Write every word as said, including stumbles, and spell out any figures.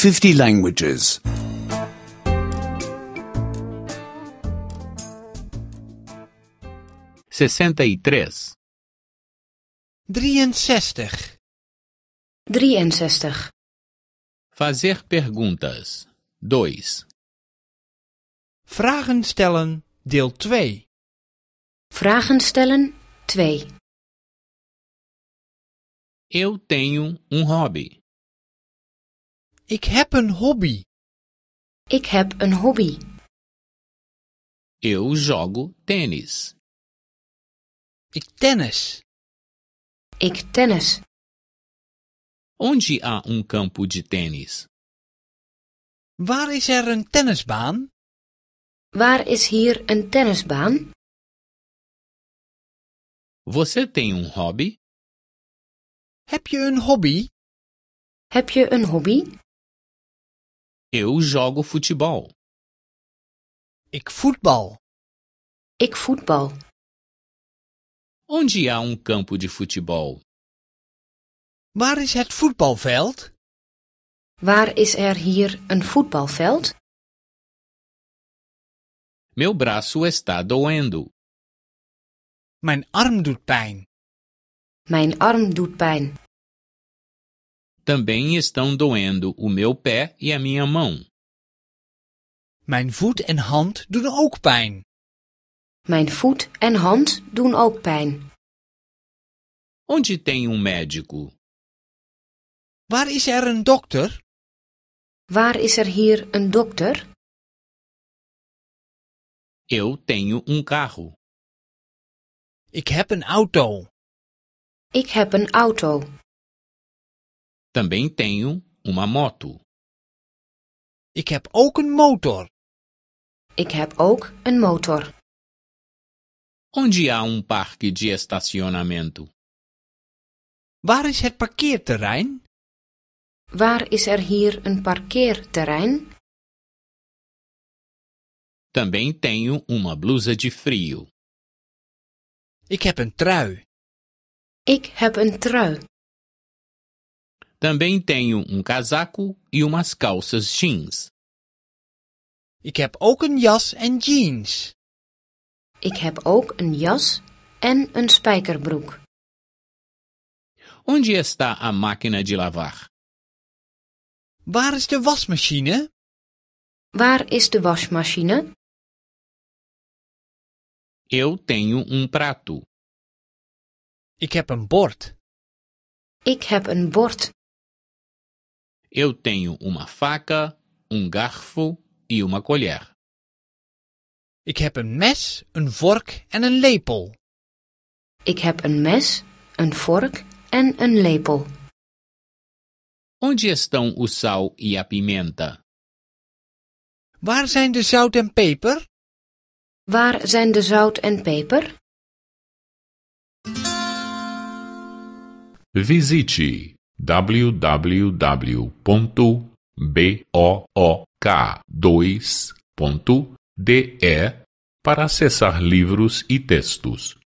fifty languages. sessenta e três. drieënzestig. drieënzestig. Fazer perguntas. dois. Vragen stellen, deel twee. Vragen stellen, twee. Eu tenho um hobby. Ik heb een hobby. Ik heb een hobby. Eu jogo tênis. Ik tennis. Ik tennis. Onde há um campo de tênis? Waar is er een tennisbaan? Waar is hier een tennisbaan? Você tem um hobby? Heb je een hobby? Heb je een hobby? Eu jogo futebol. Ik voetbal. Ik voetbal. Onde há um campo de futebol? Waar is het voetbalveld? Waar is er hier een voetbalveld? Meu braço está doendo. Mijn arm doet pijn. Mijn arm doet pijn. Também estão doendo o meu pé e a minha mão. Mijn voet en hand doen ook pijn. Mijn voet en hand doen ook pijn. Onde tem um médico? Waar is er een dokter? Waar is er hier een dokter? Eu tenho um carro. Ik heb een auto. Ik heb een auto. Também tenho uma moto. Ik heb ook een motor. Ik heb ook een motor. Onde há um parque de estacionamento? Waar is het parkeerterrein? Waar is er hier een parkeerterrein? Também tenho uma blusa de frio. Ik heb een trui. Ik heb een trui. Também tenho um casaco e umas calças jeans. Ik heb ook een jas en jeans. Ik heb ook een jas en een spijkerbroek. Onde está a máquina de lavar? Waar is de wasmachine? Waar is de wasmachine? Eu tenho um prato. Ik heb een bord. Ik heb een bord. Eu tenho uma faca, um garfo e uma colher. Ik heb een mes, een vork en een lepel. Ik heb een mes, een vork en een lepel. Onde estão o sal e a pimenta? Waar zijn de zout en peper? Waar zijn de zout en peper? Visite w w w ponto book dois ponto d e para acessar livros e textos.